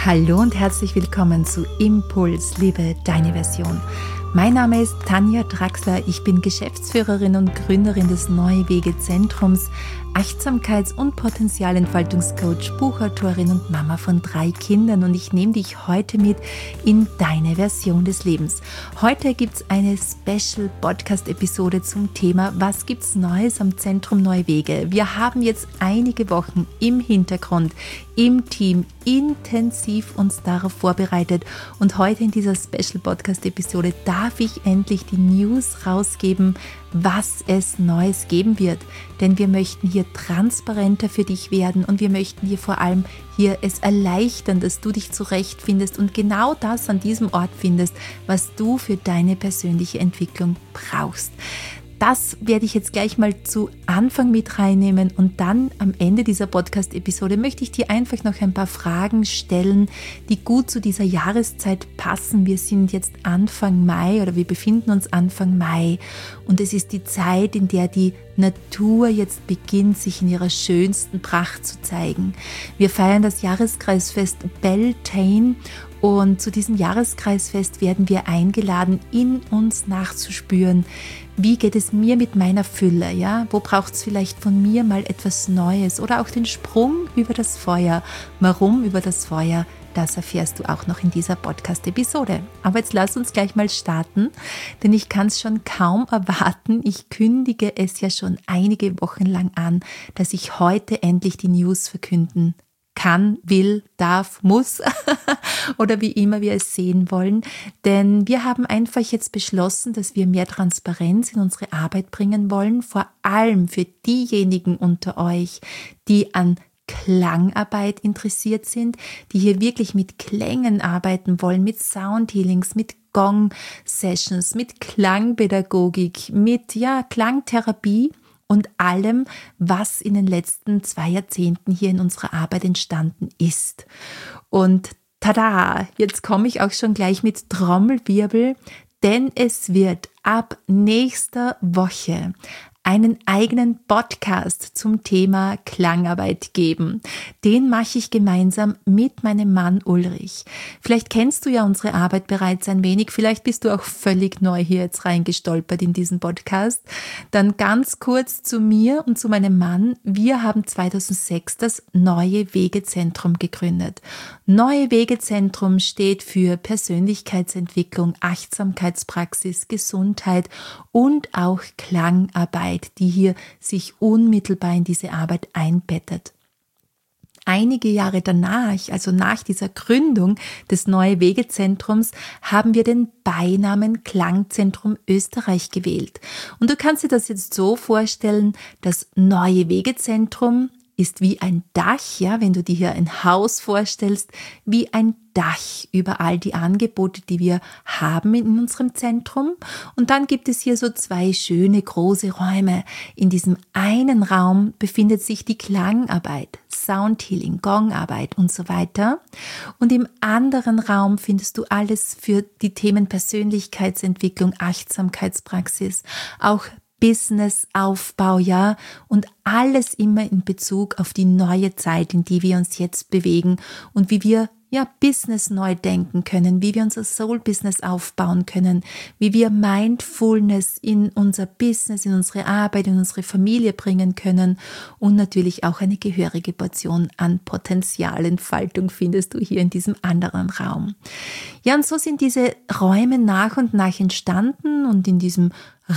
Hallo und herzlich willkommen zu Impuls, liebe deine Version. Mein Name ist Tanja Draxler, ich bin Geschäftsführerin und Gründerin des Neue Wege Zentrums, Achtsamkeits- und Potenzialentfaltungscoach, Buchautorin und Mama von 3 Kindern und ich nehme dich heute mit in deine Version des Lebens. Heute gibt es eine Special-Podcast-Episode zum Thema Was gibt's Neues am Zentrum Neue Wege? Wir haben jetzt einige Wochen im Hintergrund, im Team intensiv uns darauf vorbereitet und heute in dieser Special-Podcast-Episode darf ich endlich die News rausgeben, was es Neues geben wird. Denn wir möchten hier transparenter für dich werden und wir möchten dir vor allem hier es erleichtern, dass du dich zurechtfindest und genau das an diesem Ort findest, was du für deine persönliche Entwicklung brauchst. Das werde ich jetzt gleich mal zu Anfang mit reinnehmen und dann am Ende dieser Podcast-Episode möchte ich dir einfach noch ein paar Fragen stellen, die gut zu dieser Jahreszeit passen. Wir sind jetzt Anfang Mai oder wir befinden uns Anfang Mai und es ist die Zeit, in der die Natur jetzt beginnt, sich in ihrer schönsten Pracht zu zeigen. Wir feiern das Jahreskreisfest Beltane und zu diesem Jahreskreisfest werden wir eingeladen, in uns nachzuspüren, wie geht es mir mit meiner Fülle, ja? Wo braucht es vielleicht von mir mal etwas Neues oder auch den Sprung über das Feuer? Warum über das Feuer? Das erfährst du auch noch in dieser Podcast-Episode. Aber jetzt lass uns gleich mal starten, denn ich kann es schon kaum erwarten. Ich kündige es ja schon einige Wochen lang an, dass ich heute endlich die News verkünden kann, will, darf, muss oder wie immer wir es sehen wollen. Denn wir haben einfach jetzt beschlossen, dass wir mehr Transparenz in unsere Arbeit bringen wollen, vor allem für diejenigen unter euch, die an Klangarbeit interessiert sind, die hier wirklich mit Klängen arbeiten wollen, mit Soundhealings, mit Gong-Sessions, mit Klangpädagogik, mit Klangtherapie und allem, was in den letzten 2 Jahrzehnten hier in unserer Arbeit entstanden ist. Und tada, jetzt komme ich auch schon gleich mit Trommelwirbel, denn es wird ab nächster Woche einen eigenen Podcast zum Thema Klangarbeit geben. Den mache ich gemeinsam mit meinem Mann Ulrich. Vielleicht kennst du ja unsere Arbeit bereits ein wenig, vielleicht bist du auch völlig neu hier jetzt reingestolpert in diesen Podcast. Dann ganz kurz zu mir und zu meinem Mann. Wir haben 2006 das Neue Wege Zentrum gegründet. Neue Wege Zentrum steht für Persönlichkeitsentwicklung, Achtsamkeitspraxis, Gesundheit und auch Klangarbeit, die hier sich unmittelbar in diese Arbeit einbettet. Einige Jahre danach, also nach dieser Gründung des Neue Wege Zentrums, haben wir den Beinamen Klangzentrum Österreich gewählt. Und du kannst dir das jetzt so vorstellen, das Neue Wege Zentrum ist wie ein Dach, ja, wenn du dir hier ein Haus vorstellst, wie ein Dach über all die Angebote, die wir haben in unserem Zentrum. Und dann gibt es hier so 2 schöne große Räume. In diesem einen Raum befindet sich die Klangarbeit, Soundhealing, Gongarbeit und so weiter. Und im anderen Raum findest du alles für die Themen Persönlichkeitsentwicklung, Achtsamkeitspraxis, auch Businessaufbau, ja, und alles immer in Bezug auf die neue Zeit, in die wir uns jetzt bewegen und wie wir Business neu denken können, wie wir unser Soul-Business aufbauen können, wie wir Mindfulness in unser Business, in unsere Arbeit, in unsere Familie bringen können und natürlich auch eine gehörige Portion an Potenzialentfaltung findest du hier in diesem anderen Raum. Ja, und so sind diese Räume nach und nach entstanden und in diesem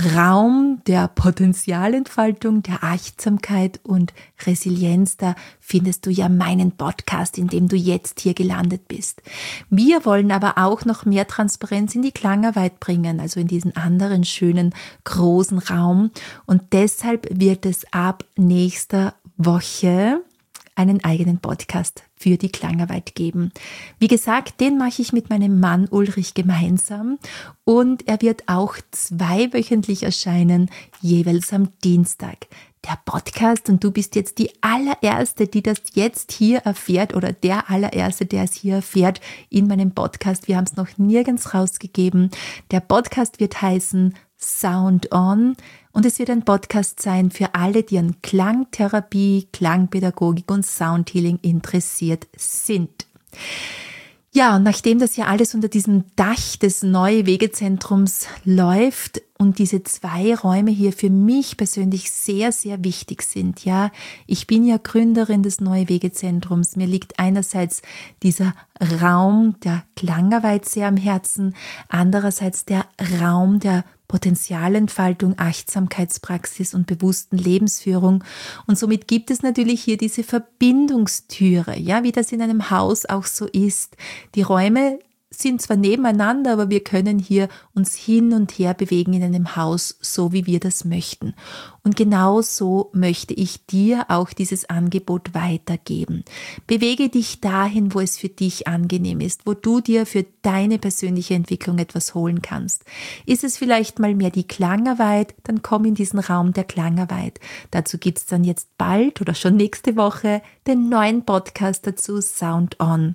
Raum der Potenzialentfaltung, der Achtsamkeit und Resilienz, da findest du ja meinen Podcast, in dem du jetzt hier gelandet bist. Wir wollen aber auch noch mehr Transparenz in die Klangarbeit bringen, also in diesen anderen schönen großen Raum. Und deshalb wird es ab nächster Woche einen eigenen Podcast für die Klangarbeit geben. Wie gesagt, den mache ich mit meinem Mann Ulrich gemeinsam und er wird auch 2-wöchentlich erscheinen, jeweils am Dienstag. Der Podcast, und du bist jetzt die allererste, die das jetzt hier erfährt oder der allererste, der es hier erfährt in meinem Podcast. Wir haben es noch nirgends rausgegeben. Der Podcast wird heißen Sound On und es wird ein Podcast sein für alle, die an Klangtherapie, Klangpädagogik und Soundhealing interessiert sind. Ja, und nachdem das ja alles unter diesem Dach des Neue Wegezentrums läuft und diese 2 Räume hier für mich persönlich sehr, sehr wichtig sind, ja, ich bin ja Gründerin des Neue Wegezentrums. Mir liegt einerseits dieser Raum der Klangarbeit sehr am Herzen, andererseits der Raum der Potenzialentfaltung, Achtsamkeitspraxis und bewussten Lebensführung. Und somit gibt es natürlich hier diese Verbindungstüre, ja, wie das in einem Haus auch so ist. Die Räume sind zwar nebeneinander, aber wir können hier uns hin und her bewegen in einem Haus, so wie wir das möchten. Und genau so möchte ich dir auch dieses Angebot weitergeben. Bewege dich dahin, wo es für dich angenehm ist, wo du dir für deine persönliche Entwicklung etwas holen kannst. Ist es vielleicht mal mehr die Klangarbeit, dann komm in diesen Raum der Klangarbeit. Dazu gibt's dann jetzt bald oder schon nächste Woche den neuen Podcast dazu, Sound On.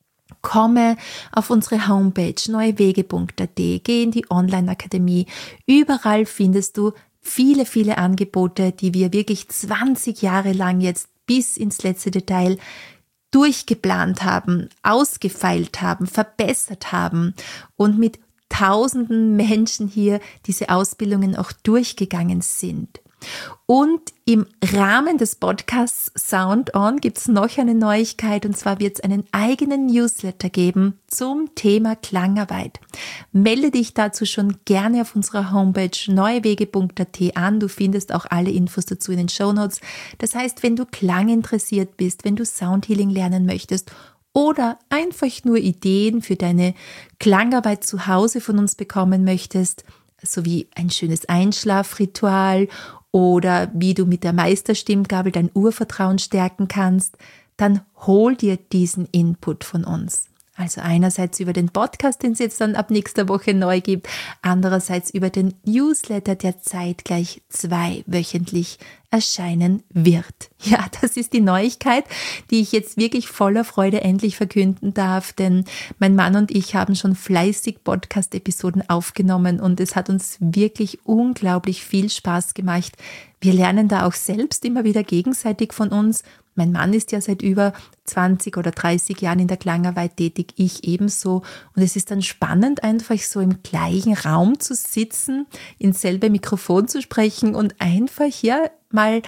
Komme auf unsere Homepage neuewege.at, geh in die Online-Akademie. Überall findest du viele, viele Angebote, die wir wirklich 20 Jahre lang jetzt bis ins letzte Detail durchgeplant haben, ausgefeilt haben, verbessert haben und mit tausenden Menschen hier diese Ausbildungen auch durchgegangen sind. Und im Rahmen des Podcasts Sound On gibt es noch eine Neuigkeit, und zwar wird es einen eigenen Newsletter geben zum Thema Klangarbeit. Melde dich dazu schon gerne auf unserer Homepage neuewege.at an. Du findest auch alle Infos dazu in den Shownotes. Das heißt, wenn du Klang interessiert bist, wenn du Soundhealing lernen möchtest oder einfach nur Ideen für deine Klangarbeit zu Hause von uns bekommen möchtest, sowie ein schönes Einschlafritual oder wie du mit der Meisterstimmgabel dein Urvertrauen stärken kannst, dann hol dir diesen Input von uns. Also einerseits über den Podcast, den es jetzt dann ab nächster Woche neu gibt, andererseits über den Newsletter, der zeitgleich 2-wöchentlich erscheinen wird. Ja, das ist die Neuigkeit, die ich jetzt wirklich voller Freude endlich verkünden darf, denn mein Mann und ich haben schon fleißig Podcast-Episoden aufgenommen und es hat uns wirklich unglaublich viel Spaß gemacht. Wir lernen da auch selbst immer wieder gegenseitig von uns. Mein Mann ist ja seit über 20 oder 30 Jahren in der Klangarbeit tätig, ich ebenso. Und es ist dann spannend, einfach so im gleichen Raum zu sitzen, ins selbe Mikrofon zu sprechen und einfach ja mal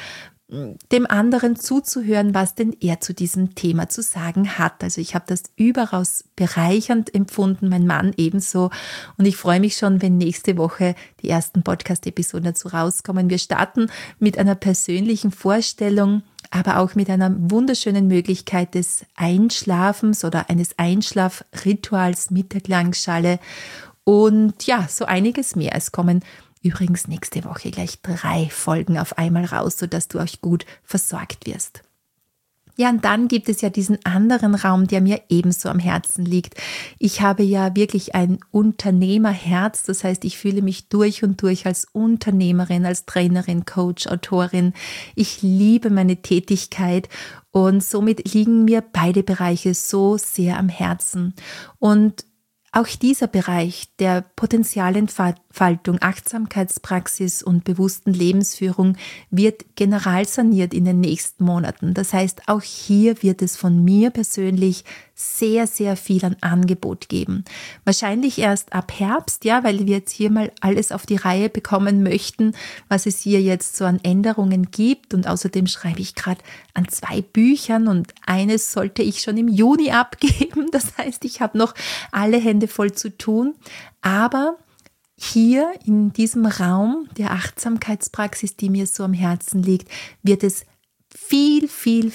dem anderen zuzuhören, was denn er zu diesem Thema zu sagen hat. Also ich habe das überaus bereichernd empfunden, mein Mann ebenso. Und ich freue mich schon, wenn nächste Woche die ersten Podcast-Episoden dazu rauskommen. Wir starten mit einer persönlichen Vorstellung, aber auch mit einer wunderschönen Möglichkeit des Einschlafens oder eines Einschlafrituals mit der Klangschale und ja, so einiges mehr. Es kommen übrigens nächste Woche gleich 3 Folgen auf einmal raus, sodass du auch gut versorgt wirst. Ja, und dann gibt es ja diesen anderen Raum, der mir ebenso am Herzen liegt. Ich habe ja wirklich ein Unternehmerherz, das heißt, ich fühle mich durch und durch als Unternehmerin, als Trainerin, Coach, Autorin. Ich liebe meine Tätigkeit und somit liegen mir beide Bereiche so sehr am Herzen. Und auch dieser Bereich der Potenzialentfaltung, Achtsamkeitspraxis und bewussten Lebensführung wird generalsaniert in den nächsten Monaten. Das heißt, auch hier wird es von mir persönlich sehr, sehr viel an Angebot geben. Wahrscheinlich erst ab Herbst, ja, weil wir jetzt hier mal alles auf die Reihe bekommen möchten, was es hier jetzt so an Änderungen gibt. Und außerdem schreibe ich gerade an 2 Büchern und eines sollte ich schon im Juni abgeben. Das heißt, ich habe noch alle Hände voll zu tun. Aber hier in diesem Raum der Achtsamkeitspraxis, die mir so am Herzen liegt, wird es viel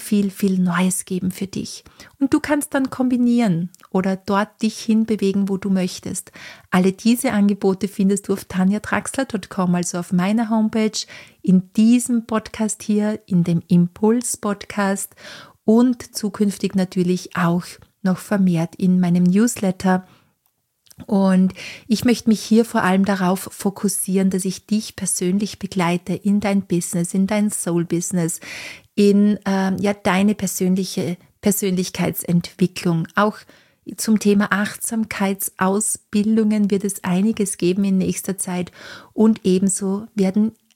Neues geben für dich. Und du kannst dann kombinieren oder dort dich hinbewegen, wo du möchtest. Alle diese Angebote findest du auf tanjadraxler.com, also auf meiner Homepage, in diesem Podcast hier, in dem Impuls-Podcast und zukünftig natürlich auch noch vermehrt in meinem Newsletter. Und ich möchte mich hier vor allem darauf fokussieren, dass ich dich persönlich begleite in dein Business, in dein Soul-Business, in deine Persönlichkeitsentwicklung. Auch zum Thema Achtsamkeitsausbildungen wird es einiges geben in nächster Zeit und ebenso wird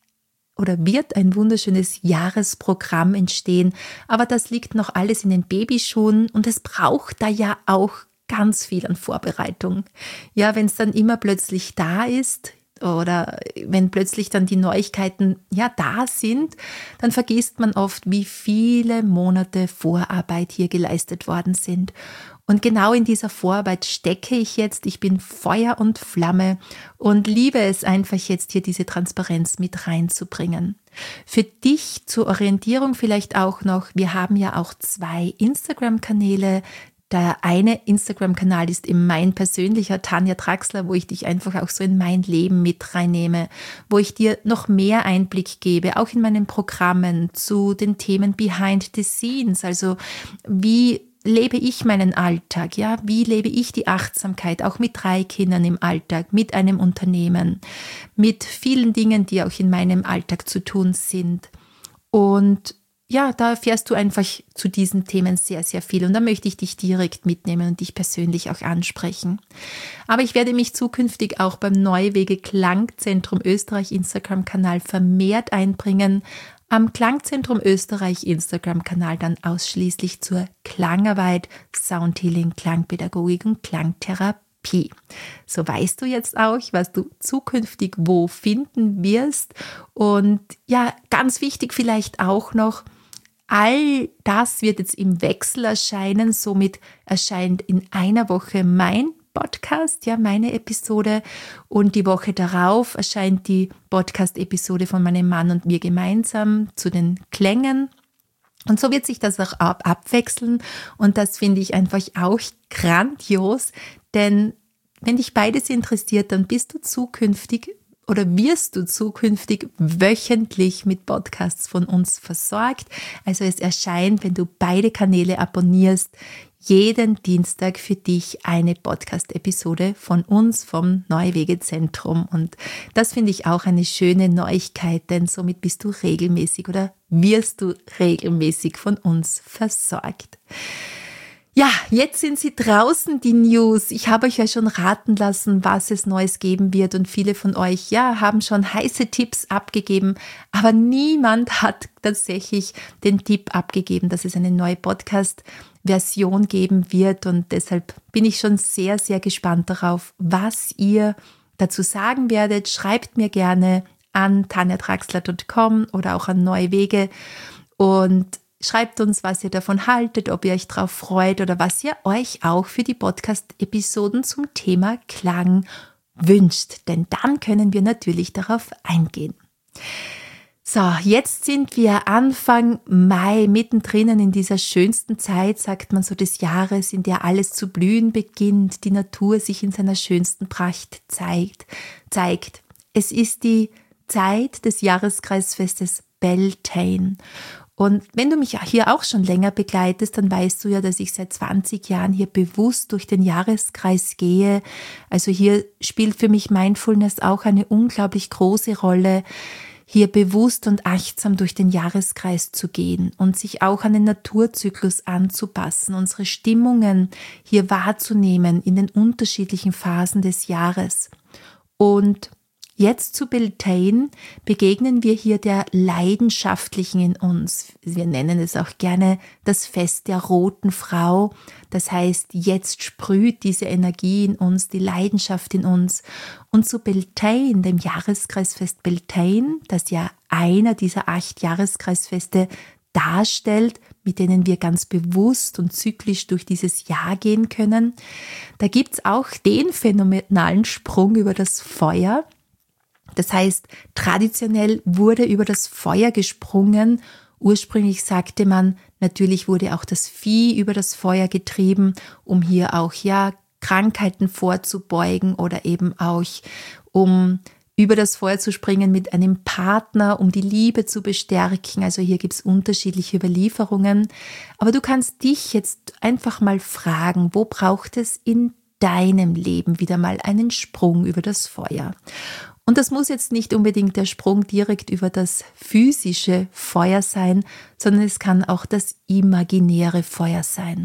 ein wunderschönes Jahresprogramm entstehen. Aber das liegt noch alles in den Babyschuhen und es braucht da ja auch ganz viel an Vorbereitung. Ja, wenn es dann immer plötzlich da ist oder wenn plötzlich dann die Neuigkeiten da sind, dann vergisst man oft, wie viele Monate Vorarbeit hier geleistet worden sind. Und genau in dieser Vorarbeit stecke ich jetzt. Ich bin Feuer und Flamme und liebe es einfach jetzt hier diese Transparenz mit reinzubringen. Für dich zur Orientierung vielleicht auch noch, wir haben ja auch 2 Instagram-Kanäle. Der eine Instagram-Kanal ist eben mein persönlicher Tanja Draxler, wo ich dich einfach auch so in mein Leben mit reinnehme, wo ich dir noch mehr Einblick gebe, auch in meinen Programmen zu den Themen Behind the Scenes, also wie lebe ich meinen Alltag, ja? Wie lebe ich die Achtsamkeit, auch mit 3 Kindern im Alltag, mit einem Unternehmen, mit vielen Dingen, die auch in meinem Alltag zu tun sind. Und ja, da erfährst du einfach zu diesen Themen sehr, sehr viel. Und da möchte ich dich direkt mitnehmen und dich persönlich auch ansprechen. Aber ich werde mich zukünftig auch beim Neuwege Klangzentrum Österreich Instagram-Kanal vermehrt einbringen. Am Klangzentrum Österreich Instagram-Kanal dann ausschließlich zur Klangarbeit, Soundhealing, Klangpädagogik und Klangtherapie. So weißt du jetzt auch, was du zukünftig wo finden wirst. Und ja, ganz wichtig vielleicht auch noch, all das wird jetzt im Wechsel erscheinen. Somit erscheint in einer Woche mein Podcast, ja, meine Episode, und die Woche darauf erscheint die Podcast-Episode von meinem Mann und mir gemeinsam zu den Klängen. Und so wird sich das auch abwechseln und das finde ich einfach auch grandios, denn wenn dich beides interessiert, dann bist du zukünftig oder wirst du zukünftig wöchentlich mit Podcasts von uns versorgt. Also es erscheint, wenn du beide Kanäle abonnierst, jeden Dienstag für dich eine Podcast-Episode von uns vom Neuwege-Zentrum. Und das finde ich auch eine schöne Neuigkeit, denn somit bist du regelmäßig oder wirst du regelmäßig von uns versorgt. Ja, jetzt sind sie draußen, die News. Ich habe euch ja schon raten lassen, was es Neues geben wird und viele von euch, haben schon heiße Tipps abgegeben, aber niemand hat tatsächlich den Tipp abgegeben, dass es eine neue Podcast-Version geben wird und deshalb bin ich schon sehr, sehr gespannt darauf, was ihr dazu sagen werdet. Schreibt mir gerne an tanjadraxler.com oder auch an Neuwege und schreibt uns, was ihr davon haltet, ob ihr euch darauf freut oder was ihr euch auch für die Podcast-Episoden zum Thema Klang wünscht. Denn dann können wir natürlich darauf eingehen. So, jetzt sind wir Anfang Mai, mittendrin in dieser schönsten Zeit, sagt man so, des Jahres, in der alles zu blühen beginnt, die Natur sich in seiner schönsten Pracht zeigt. Es ist die Zeit des Jahreskreisfestes Beltane. Und wenn du mich hier auch schon länger begleitest, dann weißt du ja, dass ich seit 20 Jahren hier bewusst durch den Jahreskreis gehe. Also hier spielt für mich Mindfulness auch eine unglaublich große Rolle, hier bewusst und achtsam durch den Jahreskreis zu gehen und sich auch an den Naturzyklus anzupassen, unsere Stimmungen hier wahrzunehmen in den unterschiedlichen Phasen des Jahres. Und jetzt zu Beltane begegnen wir hier der Leidenschaftlichen in uns. Wir nennen es auch gerne das Fest der roten Frau. Das heißt, jetzt sprüht diese Energie in uns, die Leidenschaft in uns. Und zu Beltane, dem Jahreskreisfest Beltane, das ja einer dieser 8 Jahreskreisfeste darstellt, mit denen wir ganz bewusst und zyklisch durch dieses Jahr gehen können, da gibt es auch den phänomenalen Sprung über das Feuer. Das heißt, traditionell wurde über das Feuer gesprungen. Ursprünglich sagte man, natürlich wurde auch das Vieh über das Feuer getrieben, um hier auch Krankheiten vorzubeugen oder eben auch um über das Feuer zu springen mit einem Partner, um die Liebe zu bestärken. Also hier gibt es unterschiedliche Überlieferungen. Aber du kannst dich jetzt einfach mal fragen, wo braucht es in deinem Leben wieder mal einen Sprung über das Feuer? Und das muss jetzt nicht unbedingt der Sprung direkt über das physische Feuer sein, sondern es kann auch das imaginäre Feuer sein.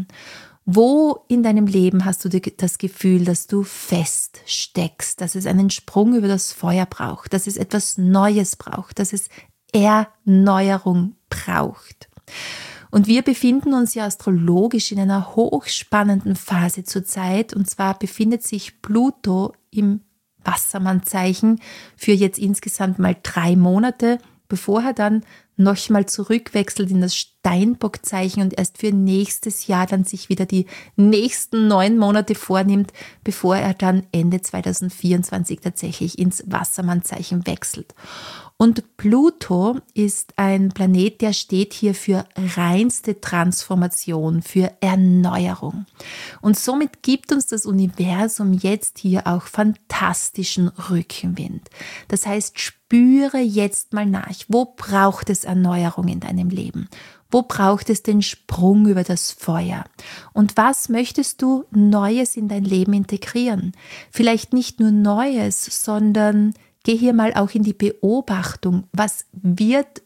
Wo in deinem Leben hast du das Gefühl, dass du fest steckst, dass es einen Sprung über das Feuer braucht, dass es etwas Neues braucht, dass es Erneuerung braucht? Und wir befinden uns ja astrologisch in einer hochspannenden Phase zurzeit. Und zwar befindet sich Pluto im Wassermannzeichen für jetzt insgesamt mal 3 Monate, bevor er dann nochmal zurückwechselt in das Steinbockzeichen und erst für nächstes Jahr dann sich wieder die nächsten 9 Monate vornimmt, bevor er dann Ende 2024 tatsächlich ins Wassermannzeichen wechselt. Und Pluto ist ein Planet, der steht hier für reinste Transformation, für Erneuerung. Und somit gibt uns das Universum jetzt hier auch fantastischen Rückenwind. Das heißt, spüre jetzt mal nach, wo braucht es Erneuerung in deinem Leben? Wo braucht es den Sprung über das Feuer? Und was möchtest du Neues in dein Leben integrieren? Vielleicht nicht nur Neues, sondern geh hier mal auch in die Beobachtung, was wird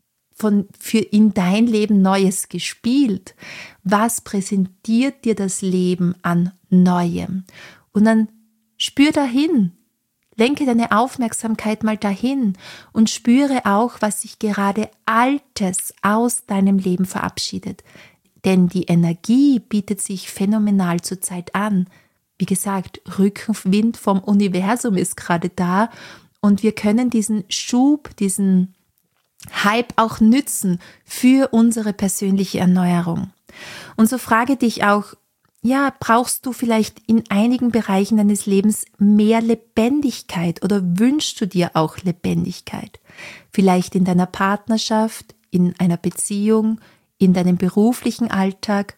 für in dein Leben Neues gespielt? Was präsentiert dir das Leben an Neuem? Und dann spür dahin, lenke deine Aufmerksamkeit mal dahin und spüre auch, was sich gerade Altes aus deinem Leben verabschiedet. Denn die Energie bietet sich phänomenal zurzeit an. Wie gesagt, Rückenwind vom Universum ist gerade da und wir können diesen Schub, diesen Hype auch nützen für unsere persönliche Erneuerung. Und so frage dich auch, brauchst du vielleicht in einigen Bereichen deines Lebens mehr Lebendigkeit oder wünschst du dir auch Lebendigkeit? Vielleicht in deiner Partnerschaft, in einer Beziehung, in deinem beruflichen Alltag.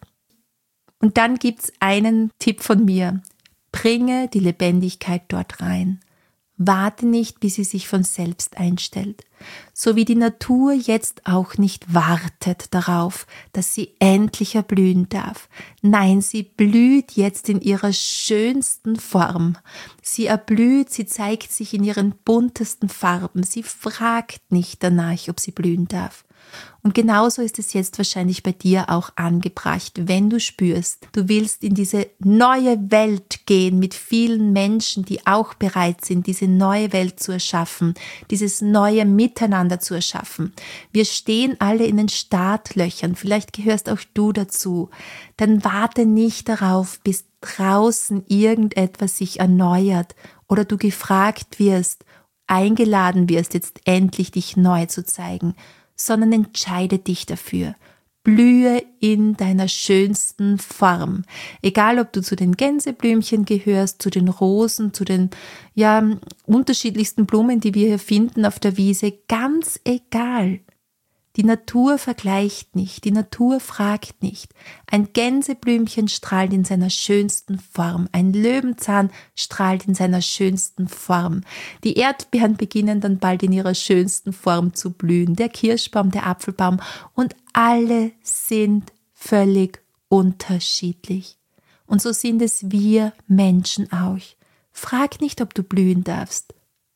Und dann gibt's einen Tipp von mir. Bringe die Lebendigkeit dort rein. Warte nicht, bis sie sich von selbst einstellt. So wie die Natur jetzt auch nicht wartet darauf, dass sie endlich erblühen darf. Nein, sie blüht jetzt in ihrer schönsten Form. Sie erblüht, sie zeigt sich in ihren buntesten Farben. Sie fragt nicht danach, ob sie blühen darf. Und genauso ist es jetzt wahrscheinlich bei dir auch angebracht, wenn du spürst, du willst in diese neue Welt gehen mit vielen Menschen, die auch bereit sind, diese neue Welt zu erschaffen, dieses neue Miteinander zu erschaffen. Wir stehen alle in den Startlöchern, vielleicht gehörst auch du dazu. Dann warte nicht darauf, bis draußen irgendetwas sich erneuert oder du gefragt wirst, eingeladen wirst, jetzt endlich dich neu zu zeigen, sondern entscheide dich dafür. Blühe in deiner schönsten Form. Egal, ob du zu den Gänseblümchen gehörst, zu den Rosen, zu den unterschiedlichsten Blumen, die wir hier finden auf der Wiese, ganz egal. Die Natur vergleicht nicht, die Natur fragt nicht. Ein Gänseblümchen strahlt in seiner schönsten Form, ein Löwenzahn strahlt in seiner schönsten Form. Die Erdbeeren beginnen dann bald in ihrer schönsten Form zu blühen, der Kirschbaum, der Apfelbaum und alle sind völlig unterschiedlich. Und so sind es wir Menschen auch. Frag nicht, ob du blühen darfst.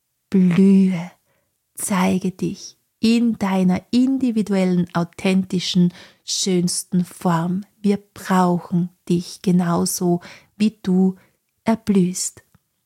Blühe, zeige dich in deiner individuellen, authentischen, schönsten Form. Wir brauchen dich genauso, wie du erblühst.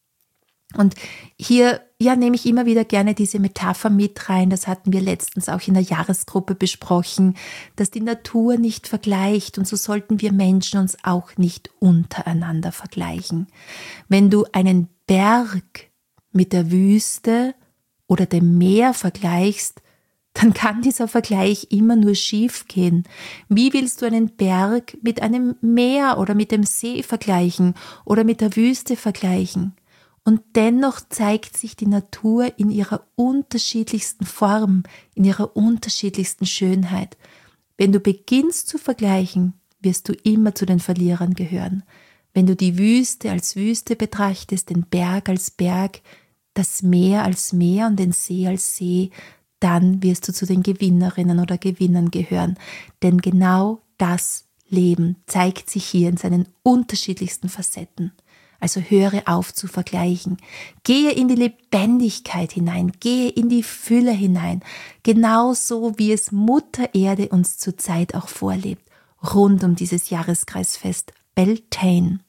Und hier nehme ich immer wieder gerne diese Metapher mit rein, das hatten wir letztens auch in der Jahresgruppe besprochen, dass die Natur nicht vergleicht und so sollten wir Menschen uns auch nicht untereinander vergleichen. Wenn du einen Berg mit der Wüste oder dem Meer vergleichst, dann kann dieser Vergleich immer nur schief gehen. Wie willst du einen Berg mit einem Meer oder mit dem See vergleichen oder mit der Wüste vergleichen? Und dennoch zeigt sich die Natur in ihrer unterschiedlichsten Form, in ihrer unterschiedlichsten Schönheit. Wenn du beginnst zu vergleichen, wirst du immer zu den Verlierern gehören. Wenn du die Wüste als Wüste betrachtest, den Berg als Berg, das Meer als Meer und den See als See, dann wirst du zu den Gewinnerinnen oder Gewinnern gehören. Denn genau das Leben zeigt sich hier in seinen unterschiedlichsten Facetten. Also höre auf zu vergleichen. Gehe in die Lebendigkeit hinein, gehe in die Fülle hinein. Genauso wie es Mutter Erde uns zurzeit auch vorlebt, rund um dieses Jahreskreisfest Beltane.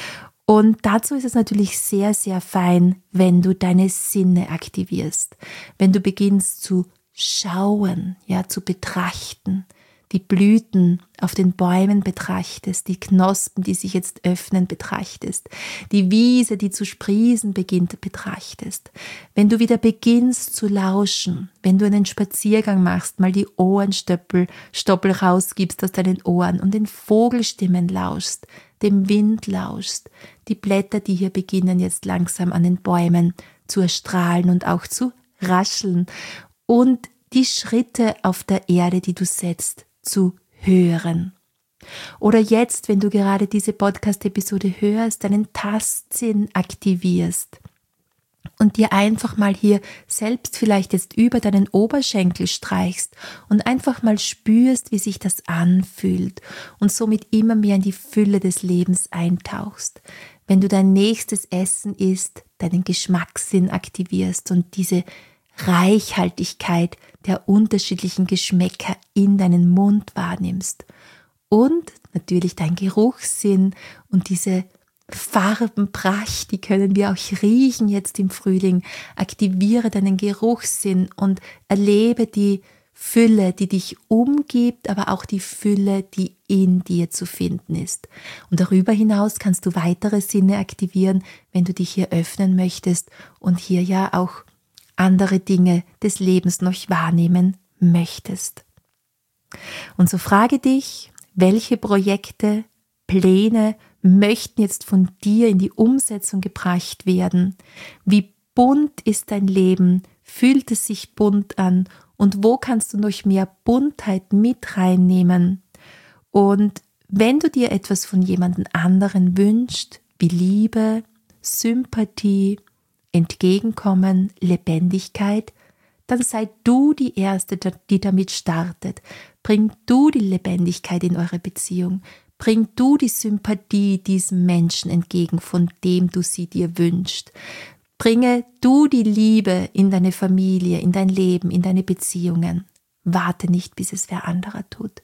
Und dazu ist es natürlich sehr, sehr fein, wenn du deine Sinne aktivierst, wenn du beginnst zu schauen, zu betrachten, die Blüten auf den Bäumen betrachtest, die Knospen, die sich jetzt öffnen, betrachtest, die Wiese, die zu sprießen beginnt, betrachtest. Wenn du wieder beginnst zu lauschen, wenn du einen Spaziergang machst, mal die Ohrenstoppel rausgibst aus deinen Ohren und den Vogelstimmen lauschst, dem Wind lauschst, die Blätter, die hier beginnen jetzt langsam an den Bäumen zu erstrahlen und auch zu rascheln und die Schritte auf der Erde, die du setzt, zu hören. Oder jetzt, wenn du gerade diese Podcast-Episode hörst, deinen Tastsinn aktivierst und dir einfach mal hier selbst vielleicht jetzt über deinen Oberschenkel streichst und einfach mal spürst, wie sich das anfühlt und somit immer mehr in die Fülle des Lebens eintauchst. Wenn du dein nächstes Essen isst, deinen Geschmackssinn aktivierst und diese Reichhaltigkeit der unterschiedlichen Geschmäcker in deinen Mund wahrnimmst und natürlich dein Geruchssinn und diese Farbenpracht, die können wir auch riechen jetzt im Frühling. Aktiviere deinen Geruchssinn und erlebe die Fülle, die dich umgibt, aber auch die Fülle, die in dir zu finden ist. Und darüber hinaus kannst du weitere Sinne aktivieren, wenn du dich hier öffnen möchtest und hier ja auch andere Dinge des Lebens noch wahrnehmen möchtest. Und so frage dich, welche Projekte, Pläne möchten jetzt von dir in die Umsetzung gebracht werden? Wie bunt ist dein Leben? Fühlt es sich bunt an? Und wo kannst du noch mehr Buntheit mit reinnehmen? Und wenn du dir etwas von jemand anderen wünschst, wie Liebe, Sympathie, Entgegenkommen, Lebendigkeit, dann sei du die Erste, die damit startet. Bring du die Lebendigkeit in eure Beziehung. Bring du die Sympathie diesem Menschen entgegen, von dem du sie dir wünschst. Bringe du die Liebe in deine Familie, in dein Leben, in deine Beziehungen. Warte nicht, bis es wer anderer tut.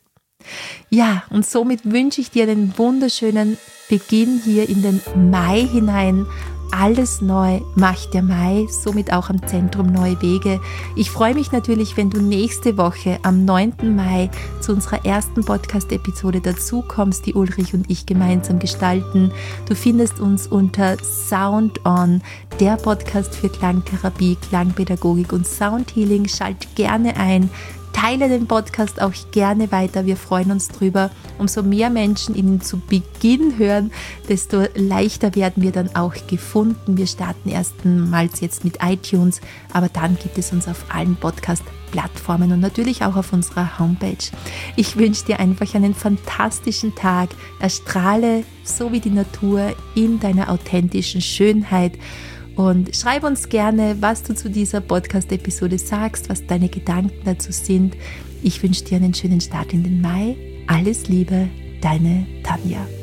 Ja, und somit wünsche ich dir einen wunderschönen Beginn hier in den Mai hinein. Alles neu macht der Mai, somit auch am Zentrum Neue Wege. Ich freue mich natürlich, wenn du nächste Woche am 9. Mai zu unserer ersten Podcast-Episode dazukommst, die Ulrich und ich gemeinsam gestalten. Du findest uns unter Sound On, der Podcast für Klangtherapie, Klangpädagogik und Soundhealing. Schalt gerne ein. Teile den Podcast auch gerne weiter, wir freuen uns drüber. Umso mehr Menschen ihn zu Beginn hören, desto leichter werden wir dann auch gefunden. Wir starten erstmals jetzt mit iTunes, aber dann gibt es uns auf allen Podcast-Plattformen und natürlich auch auf unserer Homepage. Ich wünsche dir einfach einen fantastischen Tag. Erstrahle so wie die Natur in deiner authentischen Schönheit. Und schreib uns gerne, was du zu dieser Podcast-Episode sagst, was deine Gedanken dazu sind. Ich wünsche dir einen schönen Start in den Mai. Alles Liebe, deine Tanja.